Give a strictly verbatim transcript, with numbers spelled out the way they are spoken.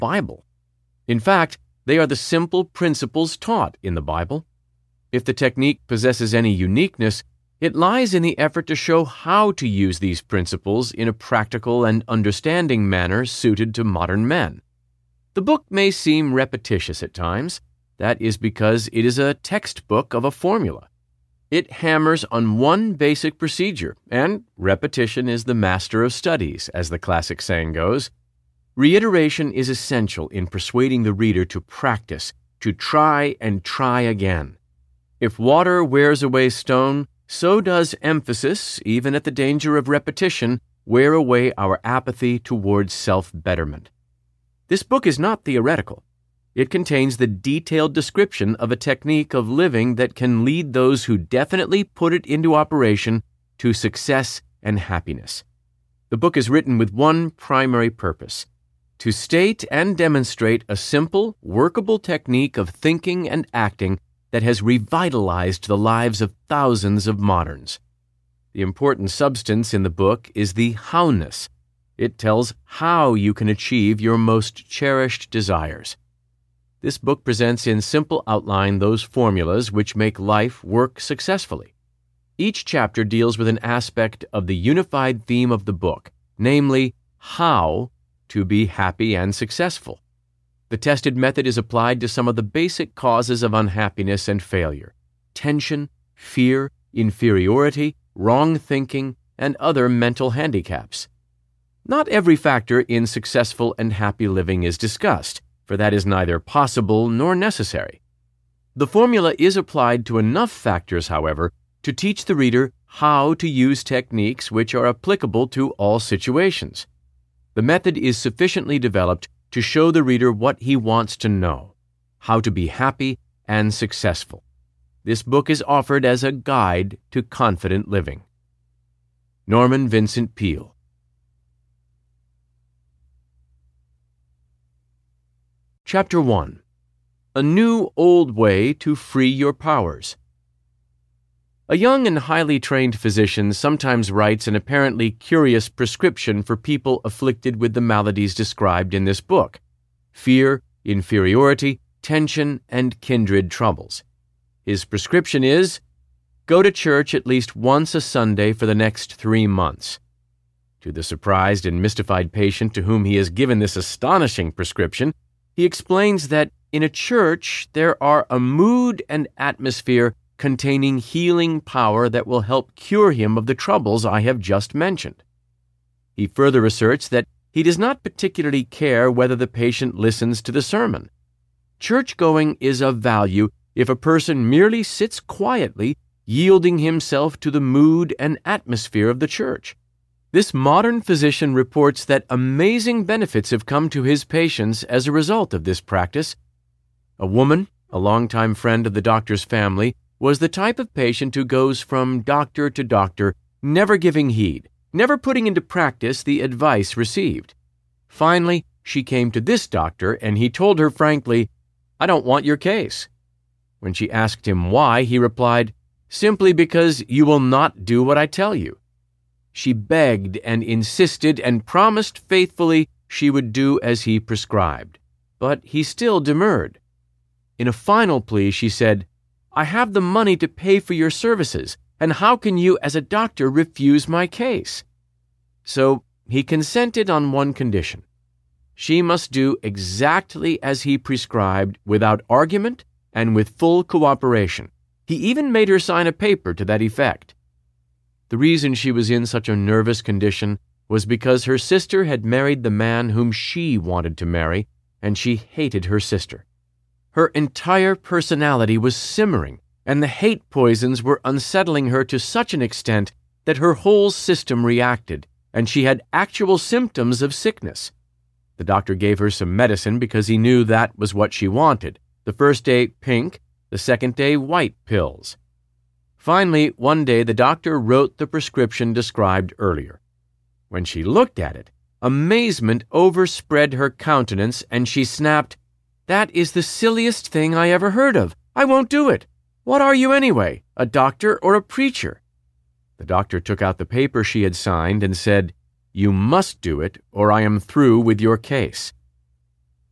Bible. In fact, they are the simple principles taught in the Bible. If the technique possesses any uniqueness, it lies in the effort to show how to use these principles in a practical and understanding manner suited to modern men. The book may seem repetitious at times. That is because it is a textbook of a formula. It hammers on one basic procedure, and repetition is the master of studies, as the classic saying goes. Reiteration is essential in persuading the reader to practice, to try and try again. If water wears away stone, so does emphasis, even at the danger of repetition, wear away our apathy towards self-betterment. This book is not theoretical. It contains the detailed description of a technique of living that can lead those who definitely put it into operation to success and happiness. The book is written with one primary purpose: to state and demonstrate a simple, workable technique of thinking and acting that has revitalized the lives of thousands of moderns. The important substance in the book is the howness. It tells how you can achieve your most cherished desires. This book presents in simple outline those formulas which make life work successfully. Each chapter deals with an aspect of the unified theme of the book, namely, how to be happy and successful. The tested method is applied to some of the basic causes of unhappiness and failure: tension, fear, inferiority, wrong thinking, and other mental handicaps. Not every factor in successful and happy living is discussed, for that is neither possible nor necessary. The formula is applied to enough factors, however, to teach the reader how to use techniques which are applicable to all situations. The method is sufficiently developed to show the reader what he wants to know: how to be happy and successful. This book is offered as a guide to confident living. Norman Vincent Peale. Chapter one. A New Old Way to Free Your Powers. A young and highly trained physician sometimes writes an apparently curious prescription for people afflicted with the maladies described in this book: fear, inferiority, tension, and kindred troubles. His prescription is, go to church at least once a Sunday for the next three months. To the surprised and mystified patient to whom he has given this astonishing prescription, he explains that in a church there are a mood and atmosphere containing healing power that will help cure him of the troubles I have just mentioned. He further asserts that he does not particularly care whether the patient listens to the sermon. Church-going is of value if a person merely sits quietly, yielding himself to the mood and atmosphere of the church. This modern physician reports that amazing benefits have come to his patients as a result of this practice. A woman, a longtime friend of the doctor's family, was the type of patient who goes from doctor to doctor, never giving heed, never putting into practice the advice received. Finally, she came to this doctor, and he told her frankly, "I don't want your case." When she asked him why, he replied, "Simply because you will not do what I tell you." She begged and insisted and promised faithfully she would do as he prescribed, but he still demurred. In a final plea, she said, "I have the money to pay for your services, and how can you as a doctor refuse my case?" So he consented on one condition. She must do exactly as he prescribed without argument and with full cooperation. He even made her sign a paper to that effect. The reason she was in such a nervous condition was because her sister had married the man whom she wanted to marry, and she hated her sister. Her entire personality was simmering, and the hate poisons were unsettling her to such an extent that her whole system reacted, and she had actual symptoms of sickness. The doctor gave her some medicine because he knew that was what she wanted. The first day, pink, the second day, white pills. Finally, one day the doctor wrote the prescription described earlier. When she looked at it, amazement overspread her countenance, and she snapped, "That is the silliest thing I ever heard of. I won't do it. What are you anyway, a doctor or a preacher?" The doctor took out the paper she had signed and said, "You must do it, or I am through with your case."